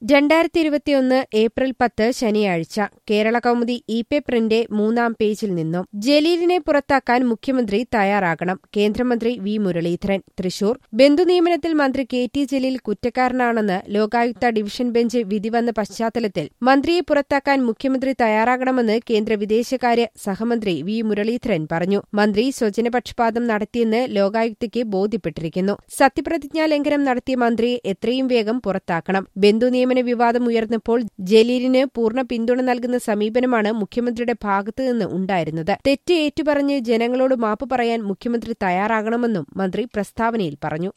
2021 April 10 ശനിയാഴ്ച കേരളകൗമുദി ഇ-പേപ്പറിന്റെ 3-ാം പേജിൽ നിന്നും ജലീലിനെ പുറത്താക്കാൻ മുഖ്യമന്ത്രി തയ്യാറാകണം. കേന്ദ്രമന്ത്രി വി മുരളീധരൻ തൃശൂർ. ബന്ധുനിയമനത്തിൽ മന്ത്രി കെ ടി ജലീൽ കുറ്റക്കാരനാണെന്ന് ലോകായുക്ത ഡിവിഷൻ ബെഞ്ച് വിധി വന്ന പശ്ചാത്തലത്തിൽ മന്ത്രിയെ പുറത്താക്കാൻ മുഖ്യമന്ത്രി തയ്യാറാകണമെന്ന് കേന്ദ്ര വിദേശകാര്യ സഹമന്ത്രി വി മുരളീധരൻ പറഞ്ഞു. മന്ത്രി സ്വജനപക്ഷപാതം നടത്തിയെന്ന് ലോകായുക്തയ്ക്ക് ബോധ്യപ്പെട്ടിരിക്കുന്നു. സത്യപ്രതിജ്ഞാ ലംഘനം നടത്തിയ മന്ത്രിയെ എത്രയും വേഗം പുറത്താക്കണം. ബന്ധുനിയമന വിവാദം ഉയർന്നപ്പോൾ ജലീലിന് പൂർണ്ണ പിന്തുണ നൽകുന്ന സമീപനമാണ് മുഖ്യമന്ത്രിയുടെ ഭാഗത്തുനിന്ന് ഉണ്ടായിരുന്നത്. തെറ്റ് ഏറ്റുപറഞ്ഞ് ജനങ്ങളോട് മാപ്പ് പറയാൻ മുഖ്യമന്ത്രി തയ്യാറാകണമെന്നും മന്ത്രി പ്രസ്താവനയിൽ പറഞ്ഞു.